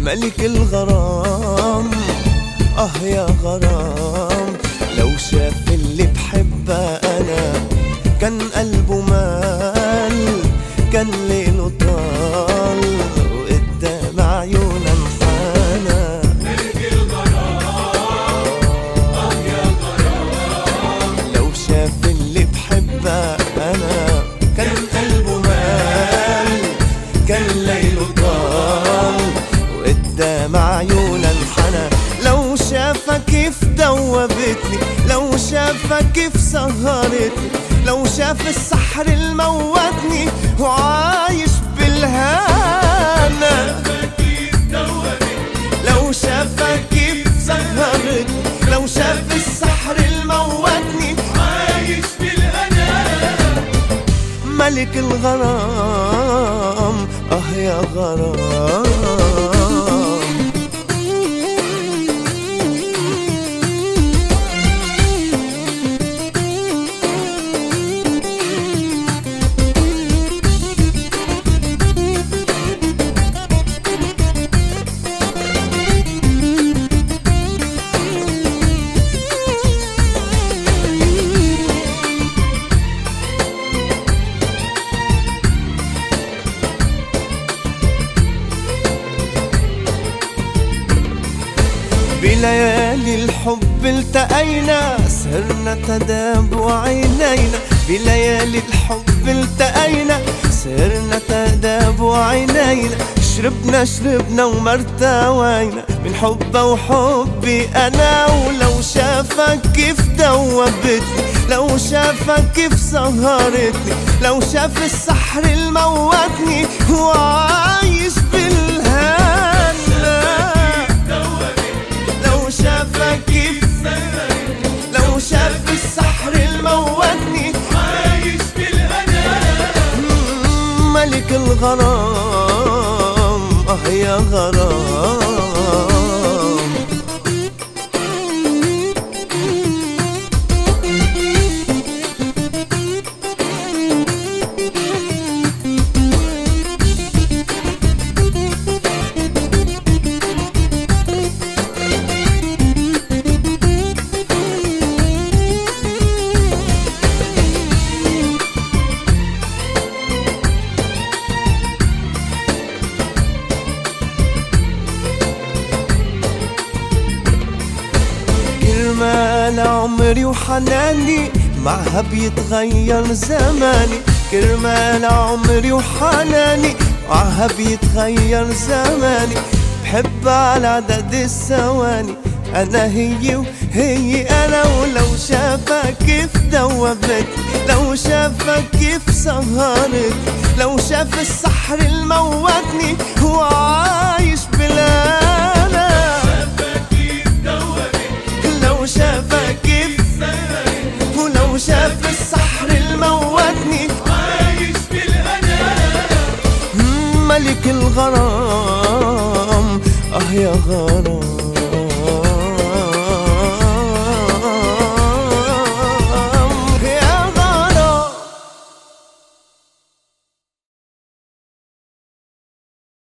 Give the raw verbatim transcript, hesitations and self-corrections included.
ملك الغرام، اه يا غرام. لو شاف اللي بحبه انا كان قلبه مال، كان ليله طال وقدام عيونه انحنى. ملك الغرام، اه يا غرام. لو شاف اللي بحبه انا كان قلبه مال، كان ليله طال وقدام عيونه انحنى. لو شافك كيف دوبتني، لو شافك كيف سهرتني، لو شاف السحر الموتني وعايش بالهنا. لو شافك كيف سهرتني، لو شاف السحر الموتني عايش بالهنا. ملك الغرام، اه يا غرام. بليالي الحب التقينا، سهرنا تداب عينينا. بليالي الحب التقينا، سهرنا تداب عينينا. شربنا شربنا ومرتوينا من حبه وحبي انا. ولو شافك كيف دوبتني، لو شافك كيف سهرتني، لو شاف السحر الموتني وعايش بالهنا. لو شافك كيف سهرتني، لو شاف السحر الموتني عايش بالهنا. ملك الغرام، اه يا غرام. كرمال عمري وحناني معها بيتغير زماني. كرمال عمري وحناني معها بيتغير زماني. بحب على عدد الثواني، أنا هي وهي أنا. ولو شافك كيف دوبتني، لو شافك كيف سهرتني، لو شاف السحر الموتني وعايش بالأنا. لو شافك كيف سهرتني، ولو شاف السحر الموتني عايش بالهنا. ملك الغرام، اه يا غرام.